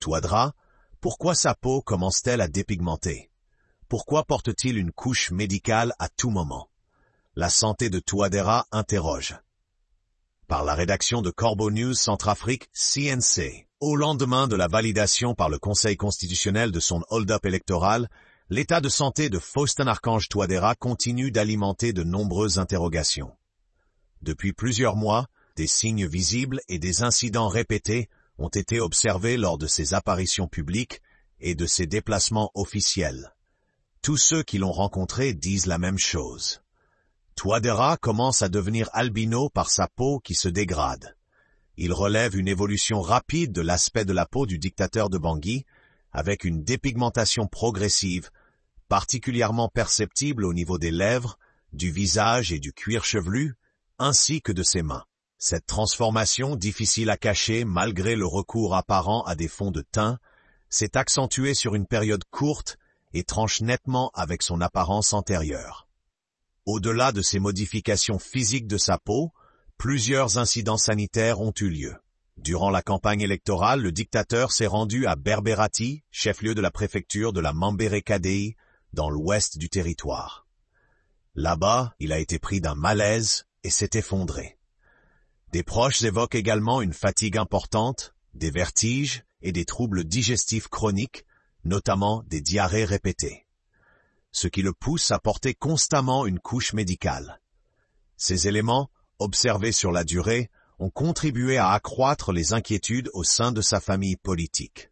Touadéra, pourquoi sa peau commence-t-elle à dépigmenter? Pourquoi porte-t-il une couche médicale à tout moment? La santé de Touadéra interroge. Par la rédaction de Corbeau News Centrafrique, CNC. Au lendemain de la validation par le Conseil constitutionnel de son hold-up électoral, l'état de santé de Faustin Archange Touadéra continue d'alimenter de nombreuses interrogations. Depuis plusieurs mois, des signes visibles et des incidents répétés ont été observés lors de ses apparitions publiques et de ses déplacements officiels. Tous ceux qui l'ont rencontré disent la même chose. Touadéra commence à devenir albino par sa peau qui se dégrade. Il relève une évolution rapide de l'aspect de la peau du dictateur de Bangui, avec une dépigmentation progressive, particulièrement perceptible au niveau des lèvres, du visage et du cuir chevelu, ainsi que de ses mains. Cette transformation, difficile à cacher malgré le recours apparent à des fonds de teint, s'est accentuée sur une période courte et tranche nettement avec son apparence antérieure. Au-delà de ces modifications physiques de sa peau, plusieurs incidents sanitaires ont eu lieu. Durant la campagne électorale, le dictateur s'est rendu à Berberati, chef-lieu de la préfecture de la Mambere-Kadéi, dans l'ouest du territoire. Là-bas, il a été pris d'un malaise et s'est effondré. Des proches évoquent également une fatigue importante, des vertiges et des troubles digestifs chroniques, notamment des diarrhées répétées. Ce qui le pousse à porter constamment une couche médicale. Ces éléments, observés sur la durée, ont contribué à accroître les inquiétudes au sein de sa famille politique.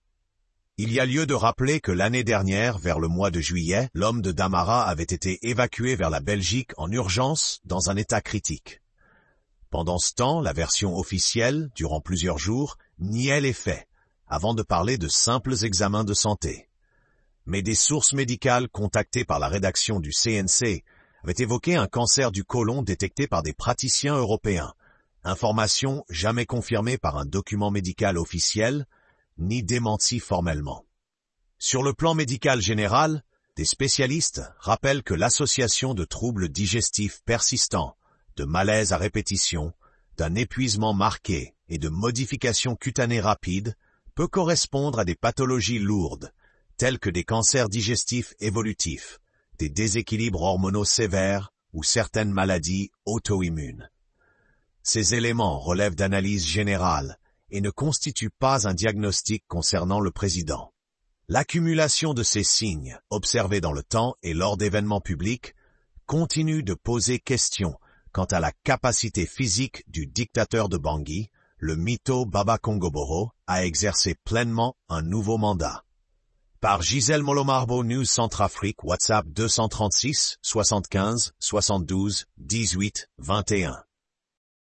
Il y a lieu de rappeler que l'année dernière, vers le mois de juillet, l'homme de Damara avait été évacué vers la Belgique en urgence dans un état critique. Pendant ce temps, la version officielle, durant plusieurs jours, niait les faits, avant de parler de simples examens de santé. Mais des sources médicales contactées par la rédaction du CNC avaient évoqué un cancer du côlon détecté par des praticiens européens, information jamais confirmée par un document médical officiel, ni démentie formellement. Sur le plan médical général, des spécialistes rappellent que l'association de troubles digestifs persistants, de malaise à répétition, d'un épuisement marqué et de modifications cutanées rapides peut correspondre à des pathologies lourdes, tels que des cancers digestifs évolutifs, des déséquilibres hormonaux sévères ou certaines maladies auto-immunes. Ces éléments relèvent d'analyses générales et ne constituent pas un diagnostic concernant le président. L'accumulation de ces signes, observés dans le temps et lors d'événements publics, continue de poser question quant à la capacité physique du dictateur de Bangui, le mytho Baba Kongoboro, à exercer pleinement un nouveau mandat. Par Gisèle Molomarbo, News Centrafrique, WhatsApp 236 75 72 18 21.